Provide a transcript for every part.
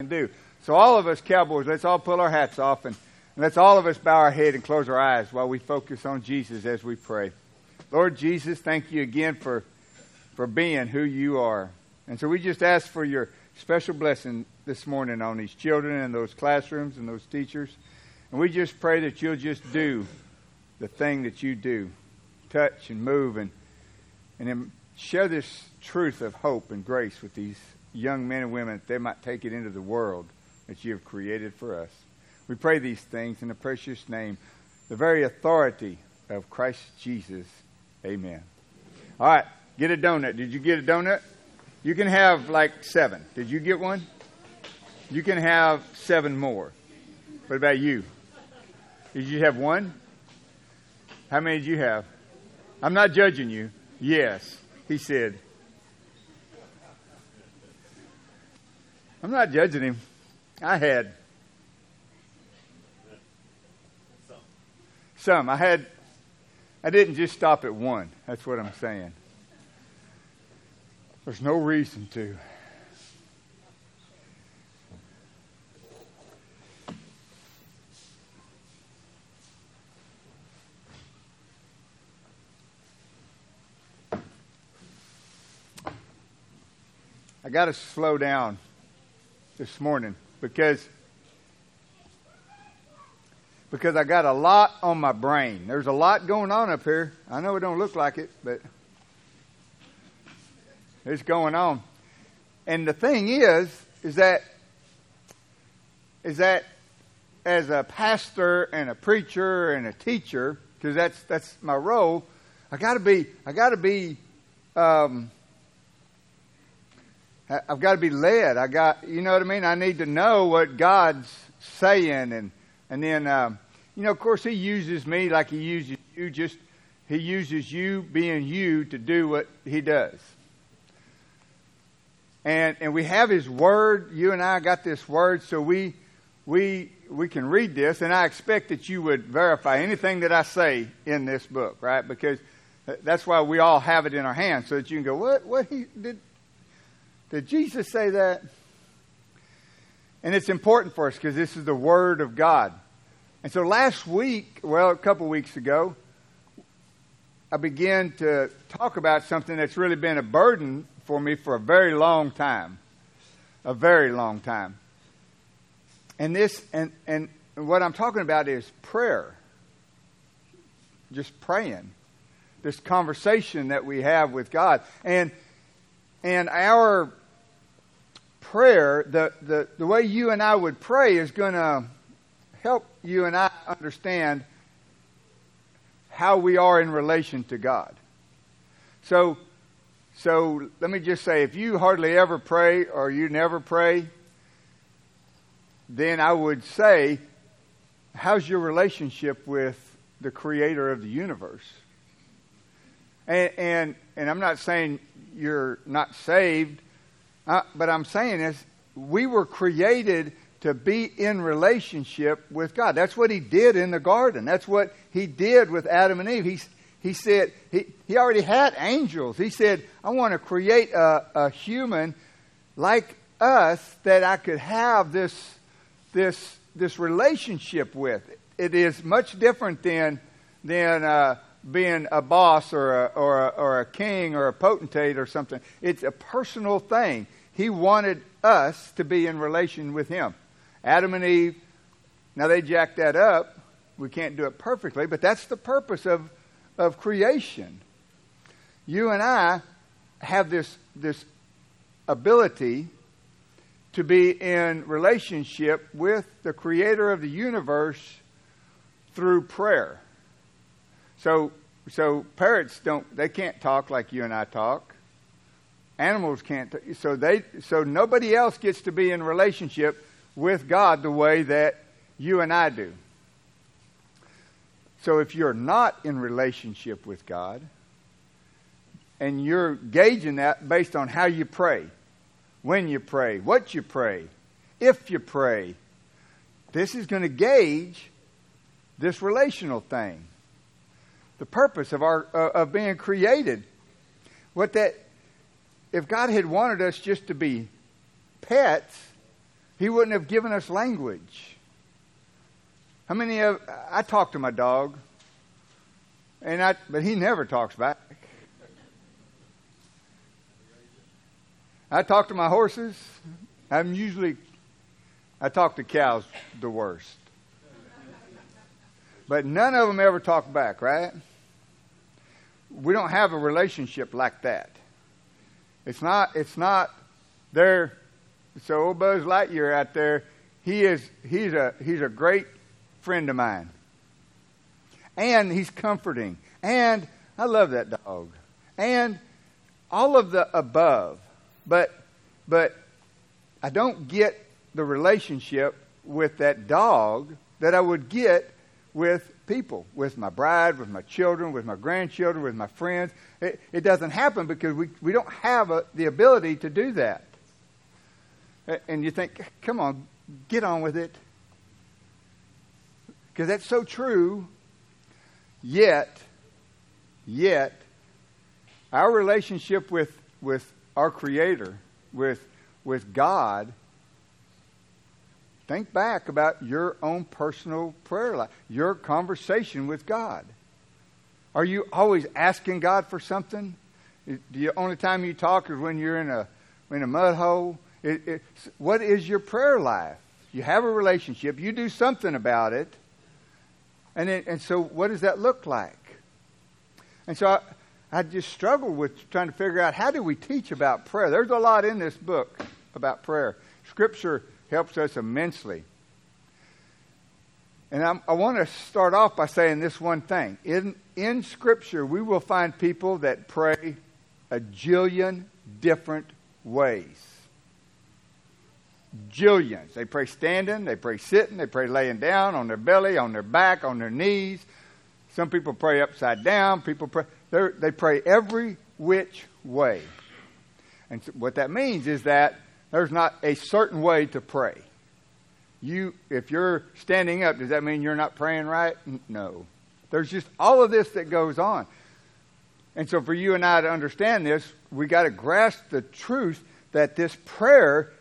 do. So all of us cowboys, let's all pull our hats off and let's all of us bow our head and close our eyes while we focus on Jesus as we pray. Lord Jesus, thank you again for being who you are. And so we just ask for your special blessing this morning on these children and those classrooms and those teachers. And we just pray that you'll just do the thing that you do. Touch and move and then share this truth of hope and grace with these young men and women that they might take it into the world that you have created for us. We pray these things in the precious name, the very authority of Christ Jesus. Amen. All right, get a donut. Did you get a donut? You can have like 7. Did you get one? You can have 7 more. What about you? Did you have 1? How many did you have? I'm not judging you. Yes, he said. I'm not judging him. I had some. I didn't just stop at 1. That's what I'm saying. There's no reason to. I got to slow down this morning because I got a lot on my brain. There's a lot going on up here. I know it don't look like it, but it's going on. And the thing is that as a pastor and a preacher and a teacher, because that's my role, I've got to be led. You know what I mean? I need to know what God's saying, and then, of course, He uses me like He uses you. He uses you being you to do what He does. And we have His Word. You and I got this Word, so we can read this, and I expect that you would verify anything that I say in this book, right? Because that's why we all have it in our hands, so that you can go, what he did. Did Jesus say that? And it's important for us because this is the Word of God. And so last week, a couple weeks ago, I began to talk about something that's really been a burden for me for a very long time. A very long time. And what I'm talking about is prayer. Just praying. This conversation that we have with God. And our prayer, the way you and I would pray is going to help you and I understand how we are in relation to God. So let me just say, if you hardly ever pray or you never pray, then I would say, how's your relationship with the Creator of the universe? And I'm not saying you're not saved, but I'm saying is we were created to be in relationship with God. That's what He did in the garden. That's what He did with Adam and Eve. He said he already had angels. He said, I want to create a human like us that I could have this relationship with. It is much different than being a boss or a king or a potentate or something. It's a personal thing. He wanted us to be in relation with Him. Adam and Eve, now they jacked that up. We can't do it perfectly, but that's the purpose of creation. You and I have this ability to be in relationship with the Creator of the universe through prayer. So parrots can't talk like you and I talk. Animals can't. So nobody else gets to be in relationship with God the way that you and I do. So if you're not in relationship with God, and you're gauging that based on how you pray, when you pray, what you pray, if you pray, this is going to gauge this relational thing. The purpose of being created. If God had wanted us just to be pets, He wouldn't have given us language. I talk to my dog, but he never talks back. I talk to my horses. I talk to cows the worst. But none of them ever talk back, right? We don't have a relationship like that. It's not there. So old Buzz Lightyear out there, he's a great friend of mine. And he's comforting. And I love that dog. And all of the above. But I don't get the relationship with that dog that I would get with people, with my bride, with my children, with my grandchildren, with my friends. It doesn't happen because we don't have the ability to do that. And you think, come on, get on with it. Because that's so true. Yet, our relationship with our Creator, with God, think back about your own personal prayer life, your conversation with God. Are you always asking God for something? The only time you talk is when you're in a mud hole. What is your prayer life? You have a relationship. You do something about it. And so what does that look like? And so I just struggle with trying to figure out, how do we teach about prayer? There's a lot in this book about prayer. Scripture helps us immensely. And I want to start off by saying this one thing. In Scripture, we will find people that pray a jillion different ways. Jillions. They pray standing, they pray sitting, they pray laying down, on their belly, on their back, on their knees. Some people pray upside down. They pray every which way. And so what that means is that there's not a certain way to pray. If you're standing up, does that mean you're not praying right? No. There's just all of this that goes on. And so for you and I to understand this, we got to grasp the truth that this prayer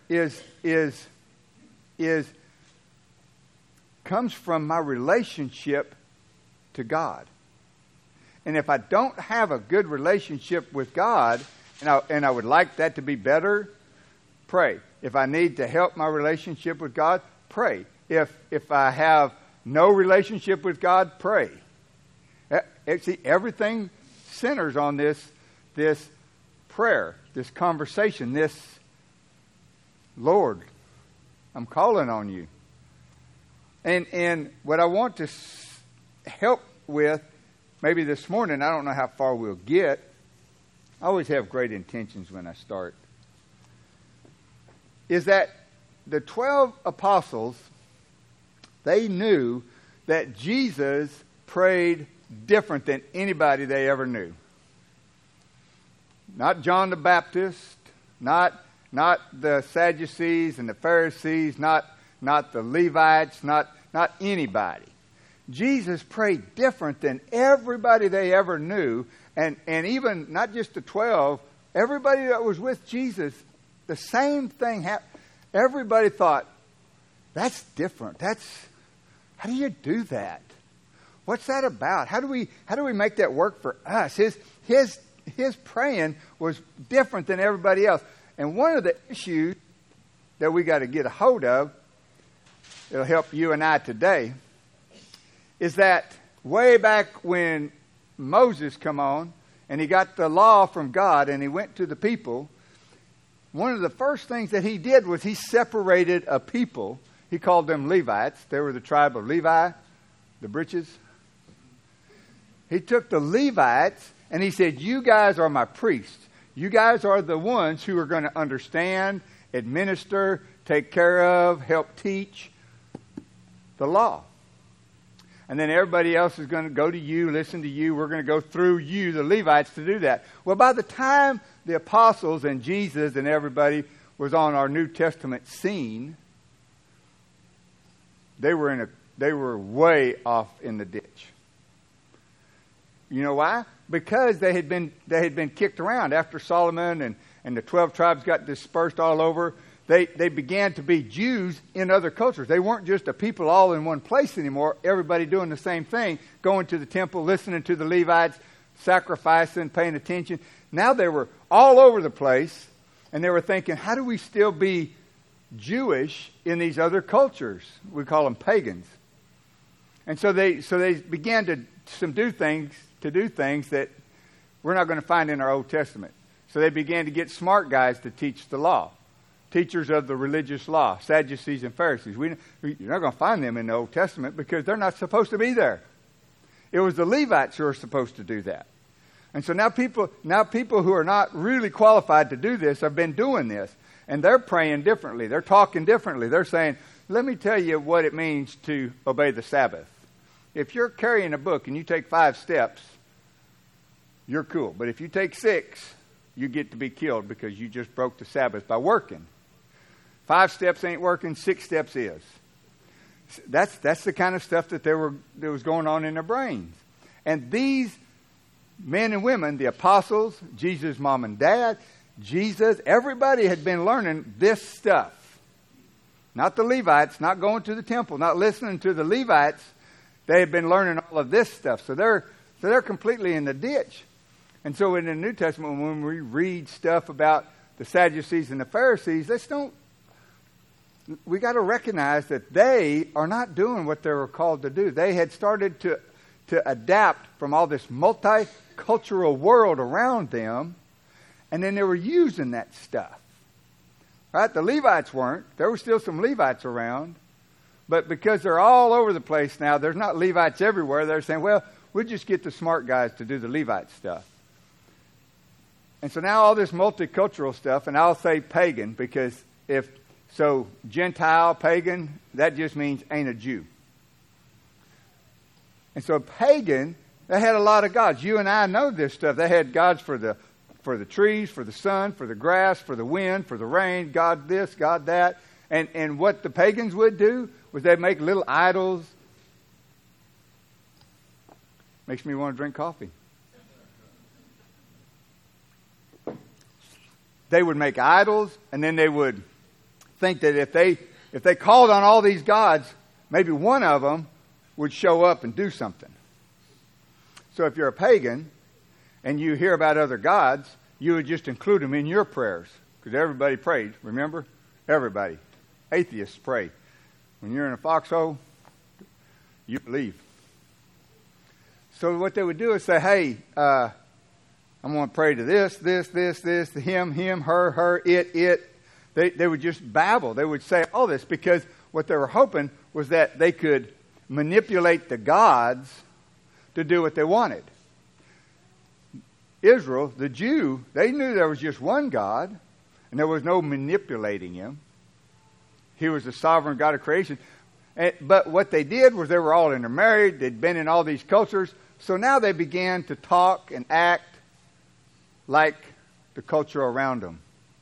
comes from my relationship to God. And if I don't have a good relationship with God, and I would like that to be better, pray. If I need to help my relationship with God, pray. If I have no relationship with God, pray. See, everything centers on this prayer, this conversation, this, Lord, I'm calling on you. And what I want to help with, maybe this morning, I don't know how far we'll get. I always have great intentions when I start. Is that the 12 apostles, they knew that Jesus prayed different than anybody they ever knew. Not John the Baptist, not the Sadducees and the Pharisees, not the Levites, not anybody. Jesus prayed different than everybody they ever knew, and even not just the 12, everybody that was with Jesus, the same thing happened. Everybody thought, that's different. How do you do that? What's that about? How do we make that work for us? His praying was different than everybody else. And one of the issues that we got to get a hold of, it'll help you and I today, is that way back when Moses come on and he got the law from God and he went to the people, one of the first things that he did was he separated a people. He called them Levites. They were the tribe of Levi, the britches. He took the Levites and he said, you guys are my priests. You guys are the ones who are going to understand, administer, take care of, help teach the law. And then everybody else is going to go to you, listen to you. We're going to go through you, the Levites, to do that. Well, by the time the apostles and Jesus and everybody was on our New Testament scene, they were way off in the ditch. You know why? Because they had been kicked around after Solomon and the 12 tribes got dispersed all over. they began to be Jews in other cultures. They weren't just a people all in one place anymore, everybody doing the same thing, going to the temple, listening to the Levites, sacrificing, paying attention. Now they were all over the place, and they were thinking, how do we still be Jewish in these other cultures? We call them pagans. And so they began to do things that we're not going to find in our Old Testament. So they began to get smart guys to teach the law. Teachers of the religious law, Sadducees and Pharisees. You're not going to find them in the Old Testament because they're not supposed to be there. It was the Levites who are supposed to do that. And so now people who are not really qualified to do this have been doing this. And they're praying differently. They're talking differently. They're saying, let me tell you what it means to obey the Sabbath. If you're carrying a book and you take 5 steps, you're cool. But if you take 6, you get to be killed because you just broke the Sabbath by working. 5 steps ain't working, 6 steps is. That's the kind of stuff that was going on in their brains. And these men and women, the apostles, Jesus' mom and dad, Jesus, everybody had been learning this stuff. Not the Levites, not going to the temple, not listening to the Levites. They had been learning all of this stuff. So they're completely in the ditch. And so in the New Testament, when we read stuff about the Sadducees and the Pharisees, we got to recognize that they are not doing what they were called to do. They had started to adapt from all this multicultural world around them, and then they were using that stuff. Right? The Levites weren't. There were still some Levites around, but because they're all over the place now, there's not Levites everywhere. They're saying, well, we'll just get the smart guys to do the Levite stuff. And so now all this multicultural stuff, and I'll say pagan because Gentile, pagan, that just means ain't a Jew. And so pagan, they had a lot of gods. You and I know this stuff. They had gods for the trees, for the sun, for the grass, for the wind, for the rain, God this, God that. And what the pagans would do was they'd make little idols. Makes me want to drink coffee. They would make idols, and then they would think that if they called on all these gods, maybe one of them would show up and do something. So if you're a pagan and you hear about other gods, you would just include them in your prayers. Because everybody prayed, remember? Everybody. Atheists pray. When you're in a foxhole, you believe. So what they would do is say, hey, I'm going to pray to this, to him, her, it. They would just babble. They would say all this because what they were hoping was that they could manipulate the gods to do what they wanted. Israel, the Jew, they knew there was just one God, and there was no manipulating him. He was the sovereign God of creation. But what they did was they were all intermarried. They'd been in all these cultures. So now they began to talk and act like the culture around them.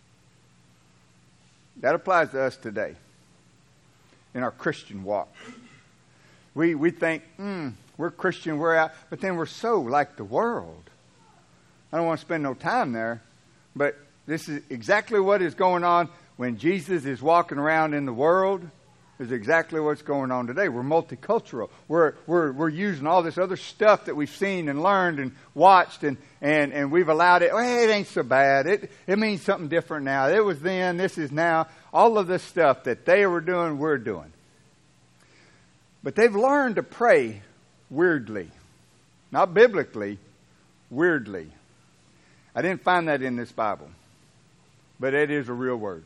That applies to us today in our Christian walk. We think, we're Christian, we're out, but then we're so like the world. I don't want to spend no time there, but this is exactly what is going on when Jesus is walking around in the world. Is exactly what's going on today. We're multicultural. We're using all this other stuff that we've seen and learned and watched, and we've allowed it. Well, it ain't so bad. It means something different now. It was then. This is now. All of this stuff that they were doing, we're doing. But they've learned to pray weirdly, not biblically, weirdly. I didn't find that in this Bible, but it is a real word.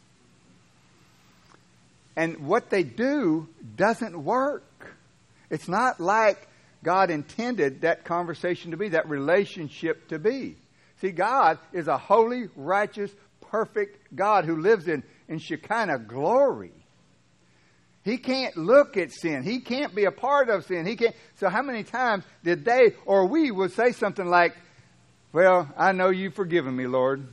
And what they do doesn't work. It's not like God intended that conversation to be, that relationship to be. See, God is a holy, righteous, perfect God who lives in Shekinah glory. He can't look at sin. He can't be a part of sin. He can't. So how many times did they or we would say something like, well, I know you've forgiven me, Lord.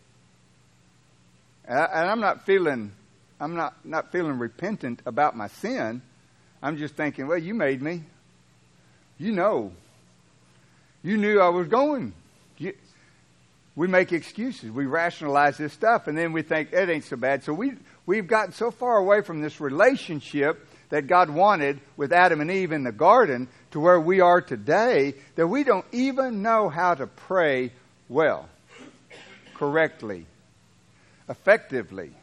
And I'm not feeling repentant about my sin. I'm just thinking, well, you made me. You know. You knew I was going. we make excuses. We rationalize this stuff, and then we think it ain't so bad. So we've gotten so far away from this relationship that God wanted with Adam and Eve in the garden to where we are today that we don't even know how to pray well, correctly, effectively.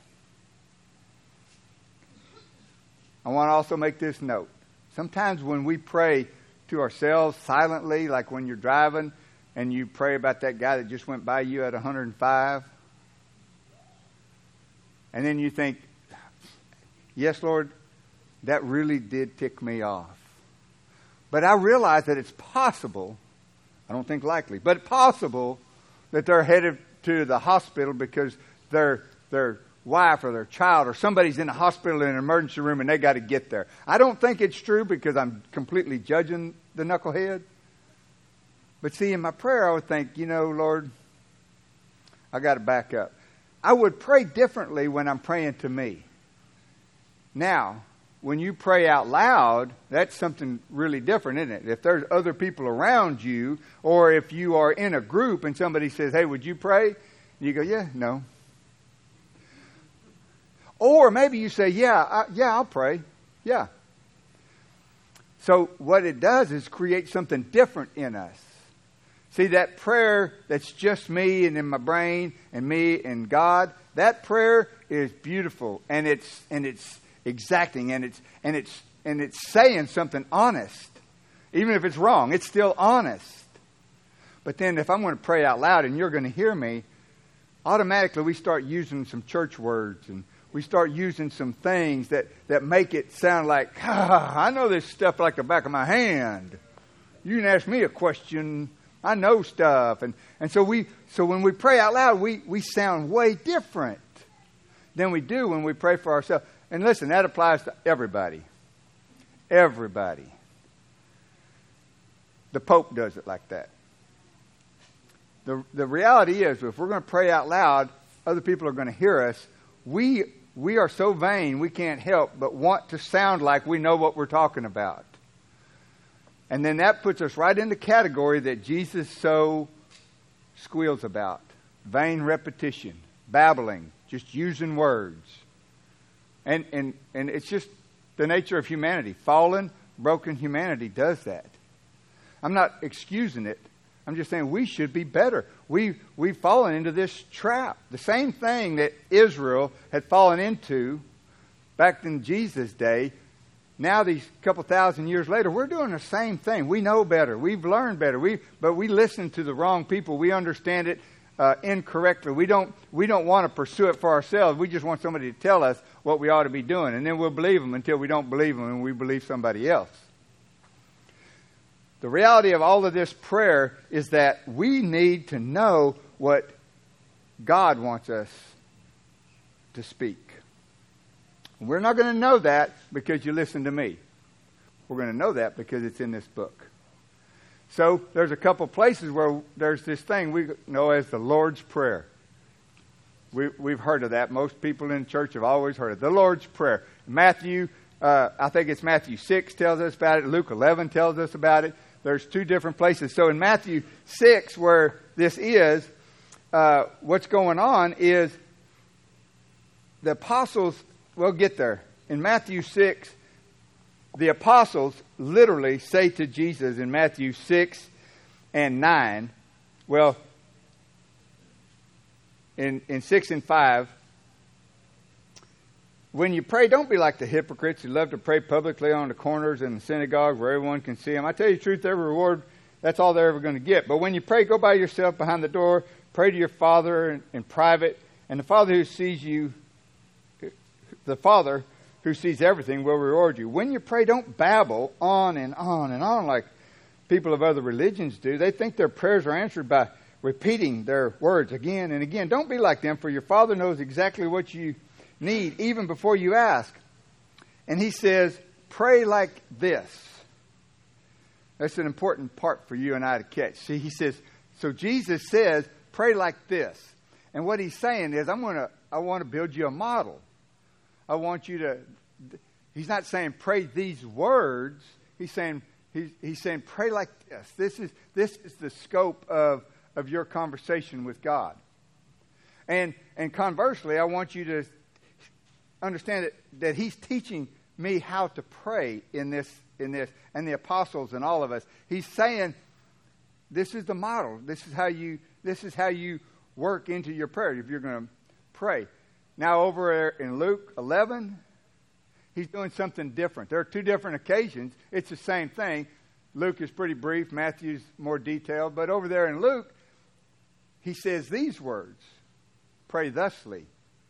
I want to also make this note. Sometimes when we pray to ourselves silently, like when you're driving and you pray about that guy that just went by you at 105, and then you think, yes, Lord, that really did tick me off. But I realize that it's possible, I don't think likely, but possible that they're headed to the hospital because their wife or their child or somebody's in the hospital in an emergency room and they got to get there. I don't think it's true because I'm completely judging the knucklehead. But see, in my prayer I would think, Lord, I got to back up. I would pray differently when I'm praying to me. Now, when you pray out loud, that's something really different, isn't it? If there's other people around you, or if you are in a group and somebody says, hey, would you pray? And you go, yeah, no. Or maybe you say, I'll pray. Yeah. So what it does is create something different in us. See, that prayer that's just me and in my brain and me and God, that prayer is beautiful and it's exacting and it's saying something honest. Even if it's wrong, it's still honest. But then if I'm going to pray out loud and you're going to hear me, automatically we start using some church words and we start using some things that make it sound like, I know this stuff like the back of my hand. You can ask me a question. I know stuff. And so when we pray out loud, we sound way different than we do when we pray for ourselves. And listen, that applies to everybody. Everybody. The Pope does it like that. The reality is, if we're going to pray out loud, other people are going to hear us. We are so vain, we can't help but want to sound like we know what we're talking about. And then that puts us right in the category that Jesus so squeals about. Vain repetition, babbling, just using words. And it's just the nature of humanity. Fallen, broken humanity does that. I'm not excusing it. I'm just saying we should be better. We've fallen into this trap. The same thing that Israel had fallen into back in Jesus' day. Now, these couple thousand years later, we're doing the same thing. We know better. We've learned better. But we listen to the wrong people. We understand it incorrectly. We don't want to pursue it for ourselves. We just want somebody to tell us what we ought to be doing. And then we'll believe them until we don't believe them and we believe somebody else. The reality of all of this prayer is that we need to know what God wants us to speak. We're not going to know that because you listen to me. We're going to know that because it's in this book. So there's a couple places where there's this thing we know as the Lord's Prayer. We've heard of that. Most people in church have always heard of the Lord's Prayer. Matthew, I think it's Matthew 6 tells us about it. Luke 11 tells us about it. There's two different places. So in Matthew 6, where this is, what's going on is the apostles, we'll get there. In Matthew 6, the apostles literally say to Jesus in Matthew 6 and 9, well, in 6 and 5, when you pray, don't be like the hypocrites who love to pray publicly on the corners and the synagogue where everyone can see them. I tell you the truth, their reward, that's all they're ever going to get. But when you pray, go by yourself behind the door, pray to your Father in private, and the Father who sees everything will reward you. When you pray, don't babble on and on and on like people of other religions do. They think their prayers are answered by repeating their words again and again. Don't be like them, for your Father knows exactly what you need even before you ask. And he says, pray like this. That's an important part for you and I to catch. See, he says, so Jesus says, pray like this. And what he's saying is, I want to build you a model. I want you to, he's not saying pray these words. He's saying pray like this. This is the scope of of your conversation with God. And conversely, I want you to understand that He's teaching me how to pray in this, and the apostles and all of us. He's saying, this is the model. This is how you work into your prayer if you're going to pray. Now over in Luke 11, He's doing something different. There are two different occasions. It's the same thing. Luke is pretty brief. Matthew's more detailed. But over there in Luke, He says these words. Pray thusly.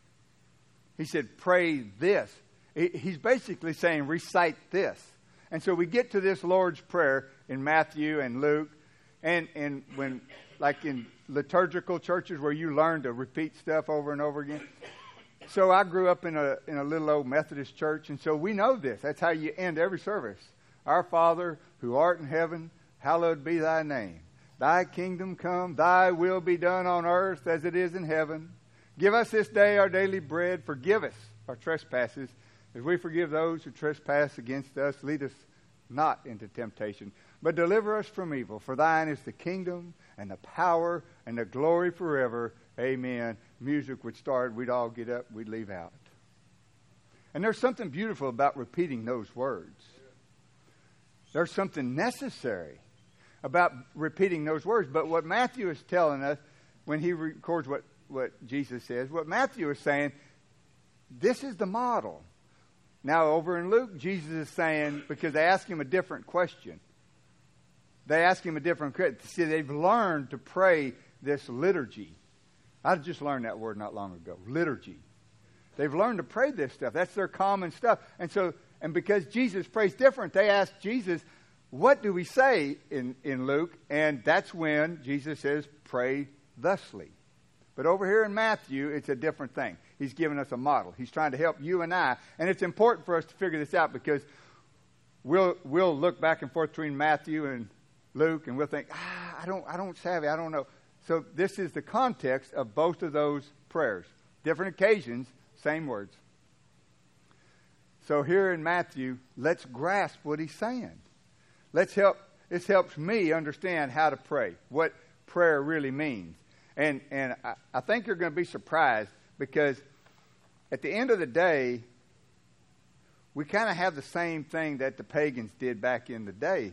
He said, pray this. He's basically saying, recite this. And so we get to this Lord's Prayer in Matthew and Luke. And when, like in liturgical churches where you learn to repeat stuff over and over again. So I grew up in a little old Methodist church. And so we know this. That's how you end every service. Our Father, who art in heaven, hallowed be thy name. Thy kingdom come, thy will be done on earth as it is in heaven. Give us this day our daily bread. Forgive us our trespasses, as we forgive those who trespass against us. Lead us not into temptation, but deliver us from evil. For thine is the kingdom and the power and the glory forever. Amen. Music would start. We'd all get up. We'd leave out. And there's something beautiful about repeating those words. There's something necessary about repeating those words. But what Matthew is telling us when he records what Jesus says, what Matthew is saying, this is the model. Now over in Luke, Jesus is saying, because they ask him a different question. They ask him a different question. See, they've learned to pray this liturgy. I just learned that word not long ago. Liturgy. They've learned to pray this stuff. That's their common stuff. And because Jesus prays different, they ask Jesus, what do we say in Luke? And that's when Jesus says, pray thusly. But over here in Matthew, it's a different thing. He's giving us a model. He's trying to help you and I. And it's important for us to figure this out because we'll look back and forth between Matthew and Luke and we'll think, I don't savvy, I don't know. So this is the context of both of those prayers. Different occasions, same words. So here in Matthew, let's grasp what he's saying. This helps me understand how to pray, what prayer really means. And I think you're going to be surprised because at the end of the day, we kind of have the same thing that the pagans did back in the day.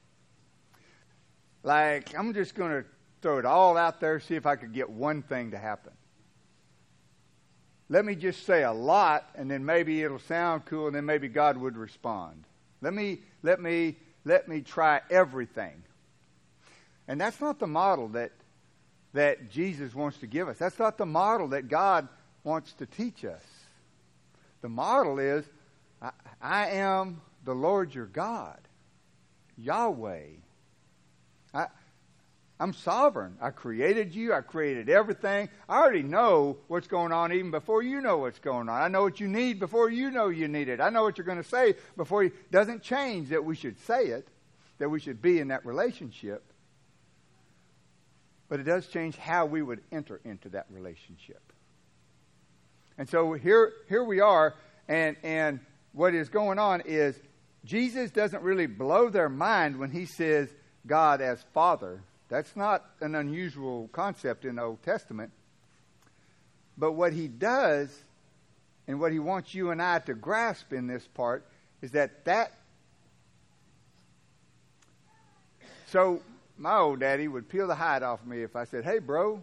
Like, I'm just going to throw it all out there, see if I could get one thing to happen. Let me just say a lot, and then maybe it'll sound cool, and then maybe God would respond. Let me try everything. And that's not the model that Jesus wants to give us. That's not the model that God wants to teach us. The model is, I am the Lord your God, Yahweh. I'm sovereign. I created you. I created everything. I already know what's going on even before you know what's going on. I know what you need before you know you need it. I know what you're going to say before you... Doesn't change that we should say it, that we should be in that relationship. But it does change how we would enter into that relationship. And so here we are, and what is going on is Jesus doesn't really blow their mind when he says God as Father. That's not an unusual concept in the Old Testament. But what he does, and what he wants you and I to grasp in this part, is that... So, my old daddy would peel the hide off me if I said, hey, bro.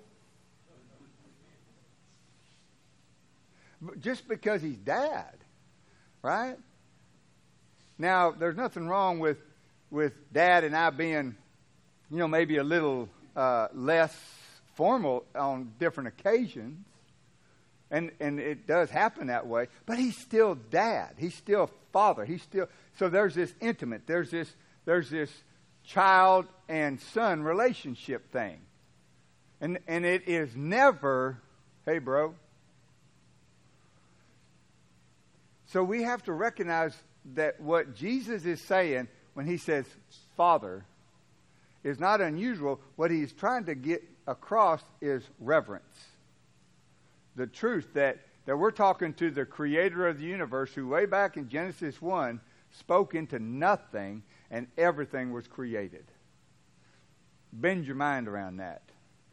Just because he's dad, right? Now, there's nothing wrong with dad and I being... maybe a little less formal on different occasions. And it does happen that way. But he's still dad. He's still father. So there's this intimate, there's this child and son relationship thing. And it is never, hey bro. So we have to recognize that what Jesus is saying when he says Father is not unusual. What he's trying to get across is reverence. The truth that we're talking to the creator of the universe who way back in Genesis 1 spoke into nothing and everything was created. Bend your mind around that.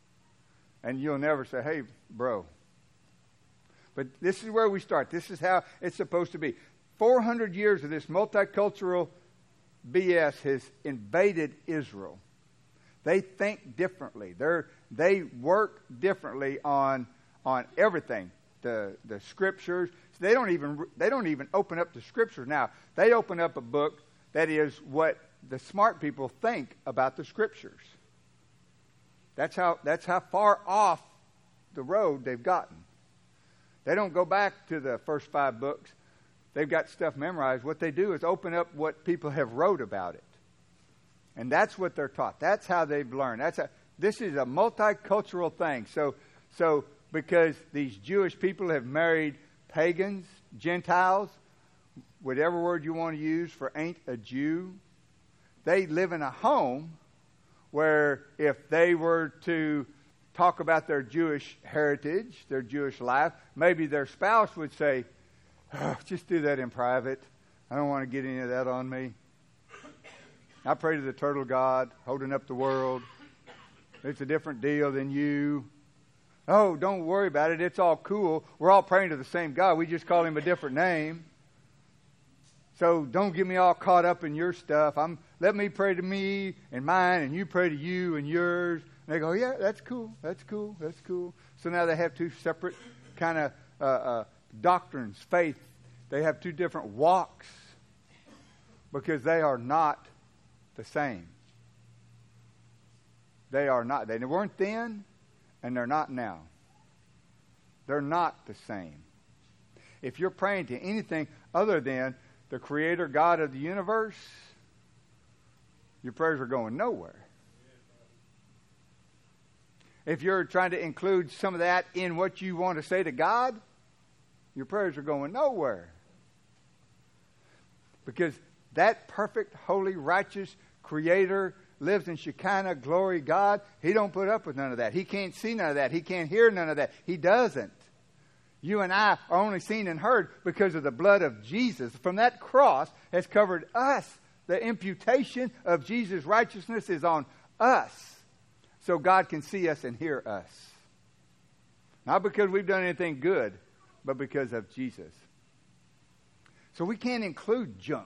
And you'll never say, hey, bro. But this is where we start. This is how it's supposed to be. 400 years of this multicultural BS has invaded Israel. They think differently. They work differently on everything. The scriptures. So they don't even open up the scriptures now. They open up a book that is what the smart people think about the scriptures. That's how far off the road they've gotten. They don't go back to the first 5 books. They've got stuff memorized. What they do is open up what people have wrote about it. And that's what they're taught. That's how they've learned. This is a multicultural thing. So because these Jewish people have married pagans, Gentiles, whatever word you want to use for ain't a Jew, they live in a home where if they were to talk about their Jewish heritage, their Jewish life, maybe their spouse would say, oh, just do that in private. I don't want to get any of that on me. I pray to the turtle god, holding up the world. It's a different deal than you. Oh, don't worry about it. It's all cool. We're all praying to the same God. We just call him a different name. So don't get me all caught up in your stuff. Let me pray to me and mine, and you pray to you and yours. And they go, yeah, that's cool. That's cool. That's cool. So now they have 2 separate kind of doctrines, faith. They have 2 different walks because they are not the same. They are not. They weren't then, and they're not now. They're not the same. If you're praying to anything other than the Creator God of the universe, your prayers are going nowhere. If you're trying to include some of that in what you want to say to God, your prayers are going nowhere. Because that perfect, holy, righteous Creator lives in Shekinah glory God. He don't put up with none of that. He can't see none of that. He can't hear none of that. He doesn't. You and I are only seen and heard because of the blood of Jesus. From that cross has covered us. The imputation of Jesus' righteousness is on us. So God can see us and hear us. Not because we've done anything good, but because of Jesus. So we can't include junk.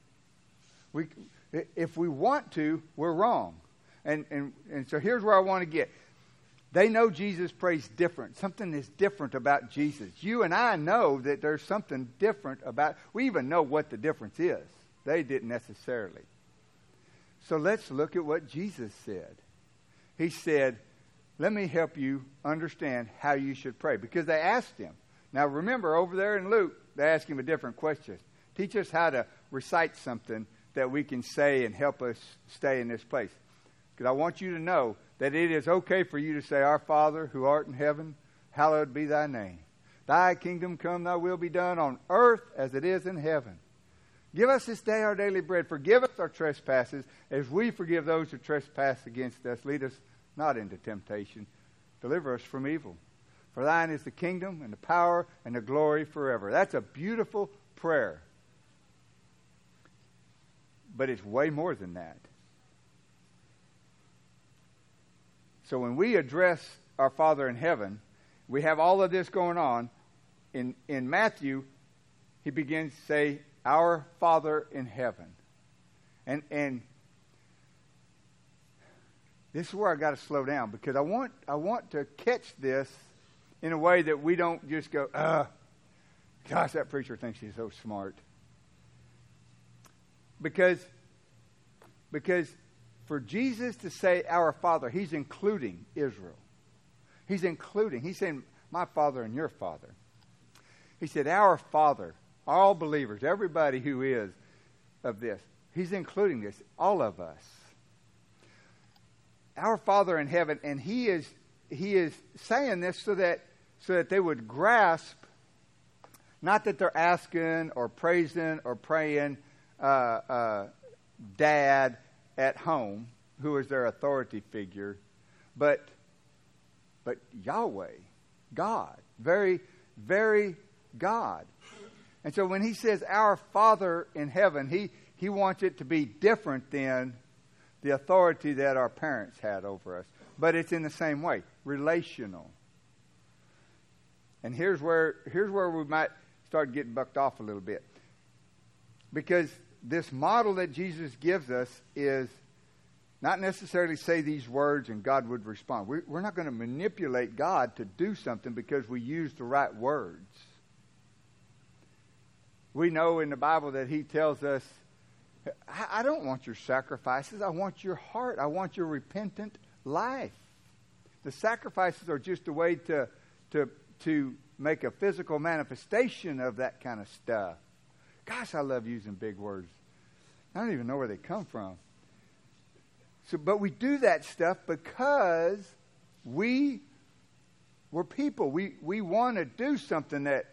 If we want to, we're wrong. And so here's where I want to get. They know Jesus prays different. Something is different about Jesus. You and I know that there's something different about. We even know what the difference is. They didn't necessarily. So let's look at what Jesus said. He said, let me help you understand how you should pray. Because they asked him. Now remember, over there in Luke, they asked him a different question. Teach us how to recite something that we can say and help us stay in this place. Because I want you to know that it is okay for you to say, Our Father, who art in heaven, hallowed be thy name. Thy kingdom come, thy will be done on earth as it is in heaven. Give us this day our daily bread. Forgive us our trespasses as we forgive those who trespass against us. Lead us not into temptation. Deliver us from evil. For thine is the kingdom and the power and the glory forever. That's a beautiful prayer. But it's way more than that. So when we address our Father in heaven, we have all of this going on. In Matthew, he begins to say, Our Father in heaven. And this is where I got to slow down, because I want to catch this in a way that we don't just go, gosh, that preacher thinks he's so smart. Because for Jesus to say our Father, he's including Israel. He's saying, my Father and your Father. He said, our Father, all believers, everybody who is of this. He's including this, all of us. Our Father in heaven, and he is saying this so that they would grasp, not that they're asking or praising or praying Dad at home, who is their authority figure, but Yahweh, God, very, very God. And so when he says our Father in heaven, he wants it to be different than the authority that our parents had over us. But it's in the same way. relational. And here's where we might start getting bucked off a little bit. Because this model that Jesus gives us is not necessarily say these words and God would respond. We're not going to manipulate God to do something because we use the right words. We know in the Bible that He tells us, I don't want your sacrifices. I want your heart. I want your repentant life. The sacrifices are just a way to make a physical manifestation of that kind of stuff. Gosh, I love using big words. I don't even know where they come from. But we do that stuff because we're people. We want to do something that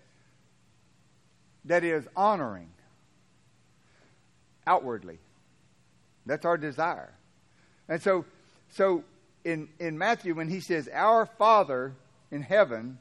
is honoring outwardly. That's our desire. And so in Matthew, when he says, "Our Father in heaven,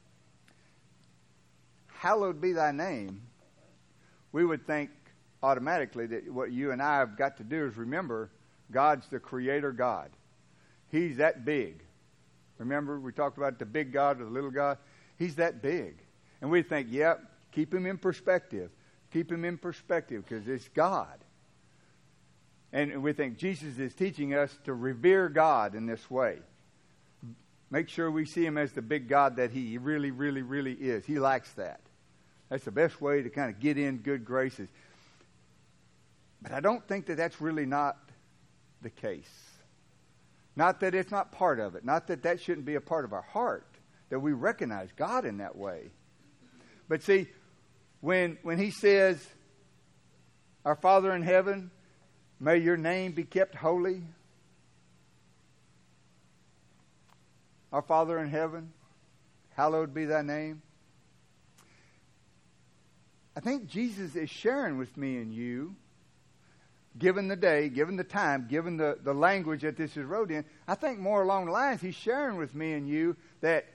hallowed be thy name," we would think automatically that what you and I have got to do is remember God's the creator God. He's that big. Remember, we talked about the big God or the little God? He's that big. And we think, yep, keep him in perspective. Keep him in perspective because it's God. And we think Jesus is teaching us to revere God in this way. Make sure we see him as the big God that he really, really, really is. He likes that. That's the best way to kind of get in good graces. But I don't think that that's really not the case. Not that it's not part of it. Not that that shouldn't be a part of our heart. That we recognize God in that way. But see, when he says, "Our Father in heaven, may your name be kept holy." Our Father in heaven, hallowed be thy name. I think Jesus is sharing with me and you, given the day, given the time, given the language that this is wrote in, I think more along the lines, he's sharing with me and you that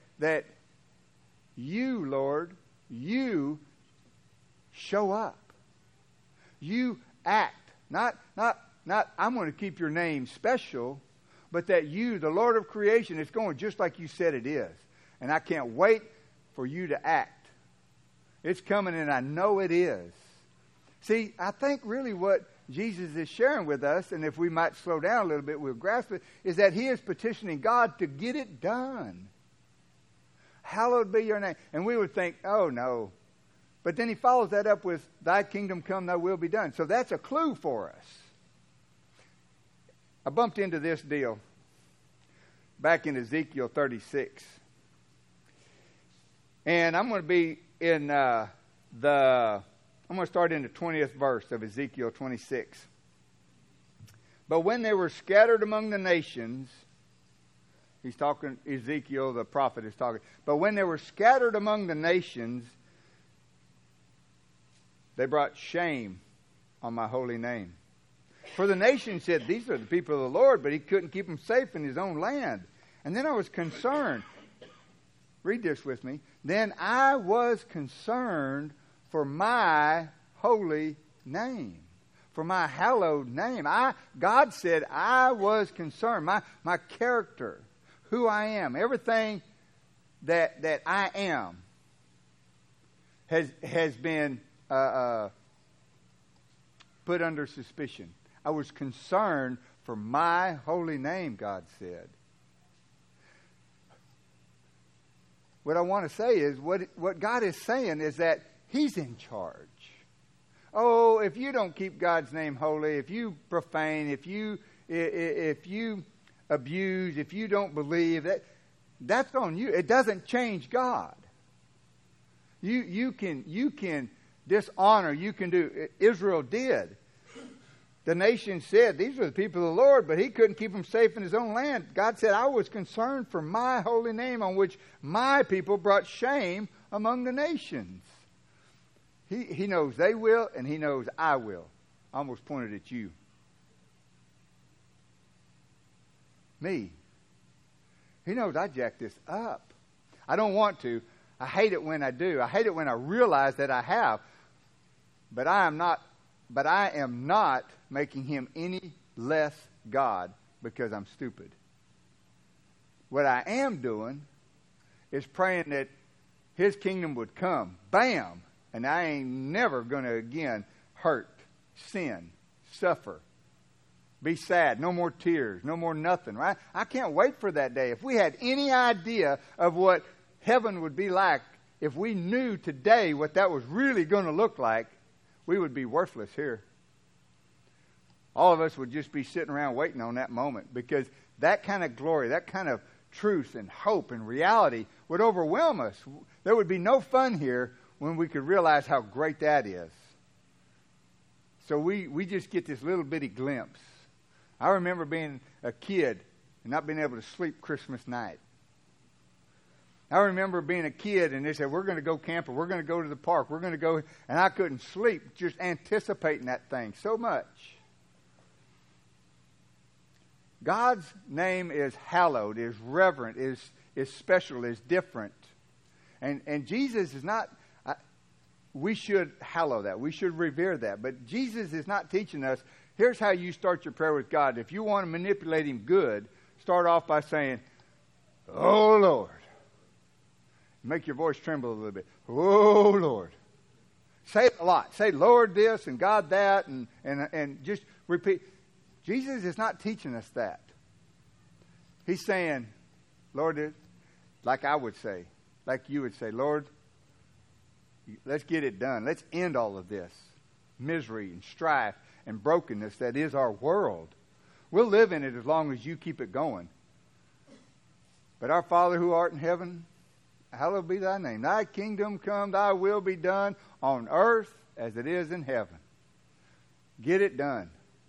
you, Lord, you show up. You act. Not I'm going to keep your name special, but that you, the Lord of creation, is going just like you said it is. And I can't wait for you to act. It's coming and I know it is. See, I think really what Jesus is sharing with us, and if we might slow down a little bit, we'll grasp it, is that he is petitioning God to get it done. Hallowed be your name. And we would think, oh no. But then he follows that up with, thy kingdom come, thy will be done. So that's a clue for us. I bumped into this deal back in Ezekiel 36. And I'm going to be in I'm going to start in the 20th verse of Ezekiel 26. But when they were scattered among the nations, he's talking, Ezekiel the prophet is talking. But when they were scattered among the nations, they brought shame on my holy name. For the nation said, these are the people of the Lord, but he couldn't keep them safe in his own land. And then I was concerned. Read this with me. Then I was concerned for my holy name, for my hallowed name. God said I was concerned. My character, who I am, everything that I am has been put under suspicion. I was concerned for my holy name, God said. What I want to say is, what God is saying is that he's in charge. Oh, if you don't keep God's name holy, if you profane, if you abuse, if you don't believe, that's on you. It doesn't change God. You can dishonor. You can do. Israel did. The nation said, these are the people of the Lord, but he couldn't keep them safe in his own land. God said, I was concerned for my holy name on which my people brought shame among the nations. He knows they will, and he knows I will. I almost pointed at you. Me. He knows I jacked this up. I don't want to. I hate it when I do. I hate it when I realize that I have. But I am not making him any less God because I'm stupid. What I am doing is praying that His kingdom would come. Bam! And I ain't never going to again hurt, sin, suffer, be sad. No more tears. No more nothing, right? I can't wait for that day. If we had any idea of what heaven would be like, if we knew today what that was really going to look like, we would be worthless here. All of us would just be sitting around waiting on that moment, because that kind of glory, that kind of truth and hope and reality would overwhelm us. There would be no fun here when we could realize how great that is. So we just get this little bitty glimpse. I remember being a kid and not being able to sleep Christmas night. I remember being a kid and they said, we're going to go camping, we're going to go to the park, we're going to go, and I couldn't sleep just anticipating that thing so much. God's name is hallowed, is reverent, is special, is different. And Jesus is not, we should hallow that. We should revere that. But Jesus is not teaching us, here's how you start your prayer with God. If you want to manipulate Him good, start off by saying, oh, Lord. Make your voice tremble a little bit. Oh, Lord. Say it a lot. Say, Lord this and God that, and just repeat. Jesus is not teaching us that. He's saying, Lord, like I would say, like you would say, Lord, let's get it done. Let's end all of this misery and strife and brokenness that is our world. We'll live in it as long as you keep it going. But our Father who art in heaven, hallowed be thy name. Thy kingdom come, thy will be done on earth as it is in heaven. Get it done.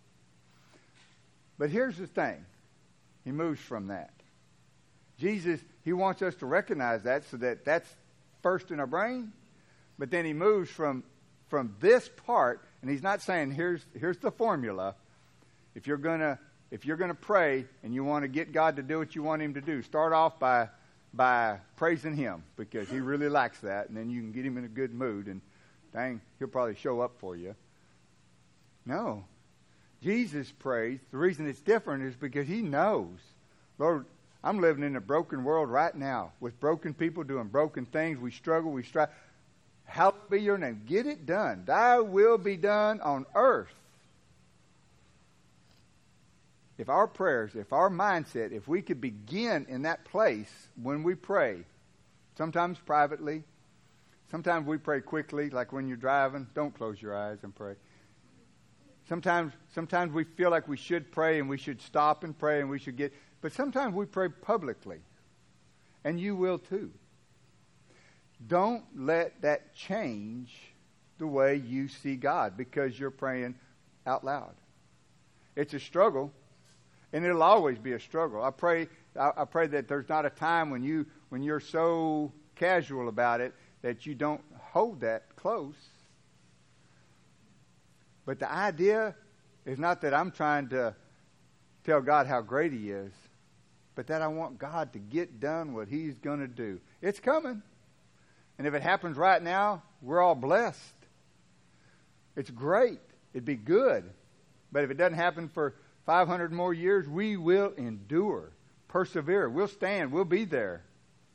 But here's the thing. He moves from that. Jesus, He wants us to recognize that so that that's first in our brain. But then He moves from this part, and He's not saying here's the formula. If you're gonna pray and you want to get God to do what you want Him to do, start off by praising Him, because He really likes that, and then you can get Him in a good mood, and dang, He'll probably show up for you. No. Jesus prays. The reason it's different is because He knows, Lord, I'm living in a broken world right now with broken people doing broken things. We struggle, we strive. Hallowed be your name. Get it done. Thy will be done on earth. If our prayers, if our mindset, if we could begin in that place when we pray, sometimes privately, sometimes we pray quickly, like when you're driving. Don't close your eyes and pray. Sometimes we feel like we should pray and we should stop and pray and we should get, but sometimes we pray publicly. And you will too. Don't let that change the way you see God because you're praying out loud. It's a struggle, and it'll always be a struggle. I pray that there's not a time when you're so casual about it that you don't hold that close. But the idea is not that I'm trying to tell God how great He is, but that I want God to get done what He's going to do. It's coming. And if it happens right now, we're all blessed. It's great. It'd be good. But if it doesn't happen for 500 more years, we will endure, persevere. We'll stand. We'll be there.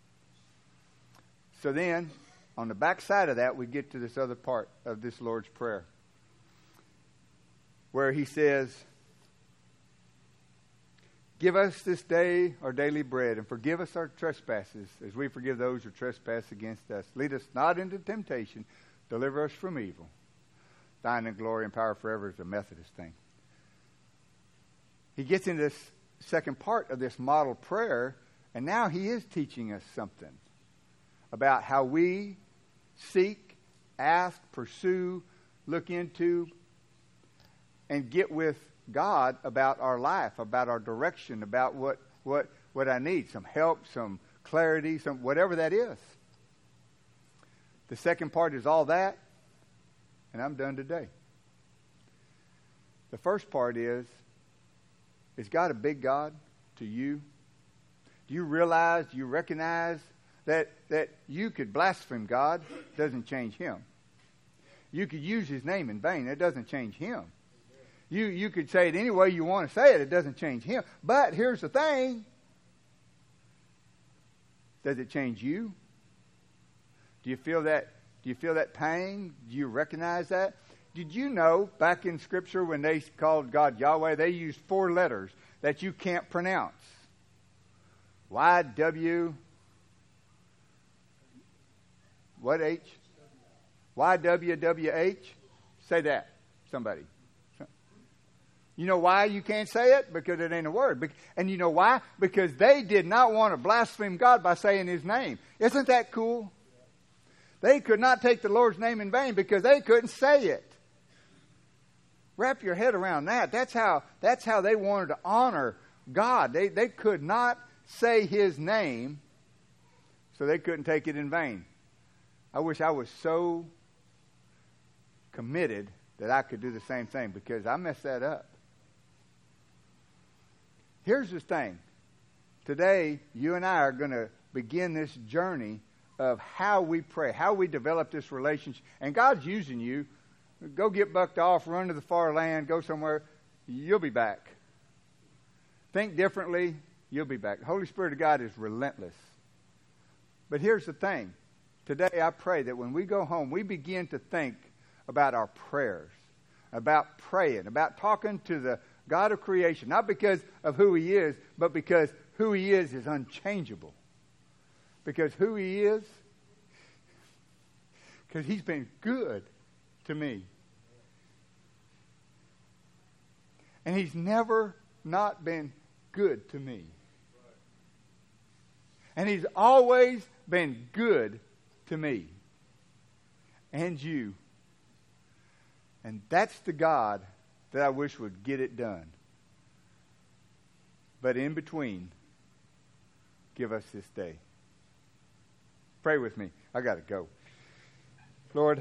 So then, on the back side of that, we get to this other part of this Lord's Prayer, where He says, give us this day our daily bread, and forgive us our trespasses, as we forgive those who trespass against us. Lead us not into temptation, deliver us from evil. Thine and glory and power forever is a Methodist thing. He gets into this second part of this model prayer, and now he is teaching us something about how we seek, ask, pursue, look into, and get with God about our life, about our direction, about what I need, some help, some clarity, some whatever that is. The second part is all that, and I'm done today. The first part is God a big God to you? Do you realize, do you recognize that you could blaspheme God? It doesn't change Him. You could use His name in vain. It doesn't change Him. You could say it any way you want to say it. It doesn't change Him. But here's the thing. Does it change you? Do you feel that? Do you feel that pain? Do you recognize that? Did you know back in Scripture when they called God Yahweh, they used 4 letters that you can't pronounce? Y-W... What H? Y-W-W-H? Say that, somebody. You know why you can't say it? Because it ain't a word. And you know why? Because they did not want to blaspheme God by saying His name. Isn't that cool? They could not take the Lord's name in vain because they couldn't say it. Wrap your head around that. That's how they wanted to honor God. They could not say His name, so they couldn't take it in vain. I wish I was so committed that I could do the same thing, because I messed that up. Here's the thing. Today, you and I are going to begin this journey of how we pray, how we develop this relationship. And God's using you. Go get bucked off, run to the far land, go somewhere. You'll be back. Think differently, you'll be back. The Holy Spirit of God is relentless. But here's the thing. Today I pray that when we go home, we begin to think about our prayers, about praying, about talking to the God of creation, not because of who He is, but because who He is unchangeable. Because who He is, because He's been good to me. And He's never not been good to me. And He's always been good to me and you. And that's the God that I wish would get it done. But in between, give us this day. Pray with me. I got to go. Lord,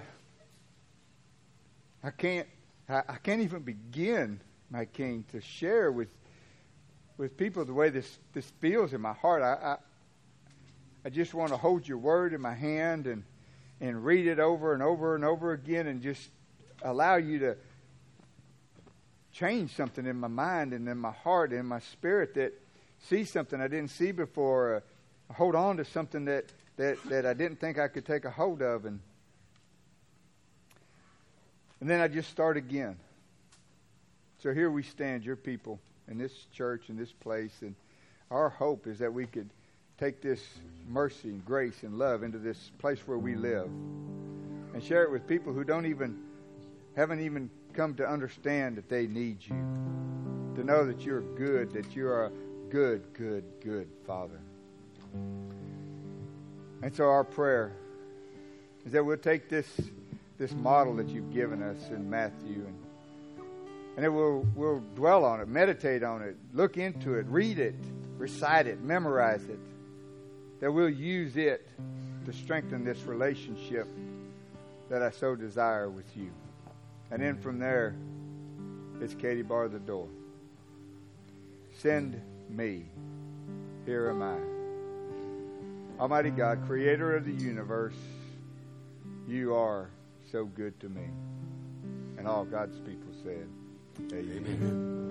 I can't even begin, my King, to share with people the way this feels in my heart. I just want to hold your word in my hand and read it over and over and over again, and just allow you to change something in my mind and in my heart and in my spirit, that see something I didn't see before, hold on to something that I didn't think I could take a hold of. And then I just start again. So here we stand, your people, in this church, in this place, and our hope is that we could take this mercy and grace and love into this place where we live and share it with people who haven't even come to understand that they need you, to know that you're good, that you are a good, good, good Father. And so our prayer is that we'll take this model that you've given us in Matthew, and it we'll dwell on it, meditate on it, look into it, read it, recite it, memorize it, that we'll use it to strengthen this relationship that I so desire with you. And then from there, it's Katie bar the door. Send me. Here am I. Almighty God, creator of the universe, you are so good to me. And all God's people said, Amen.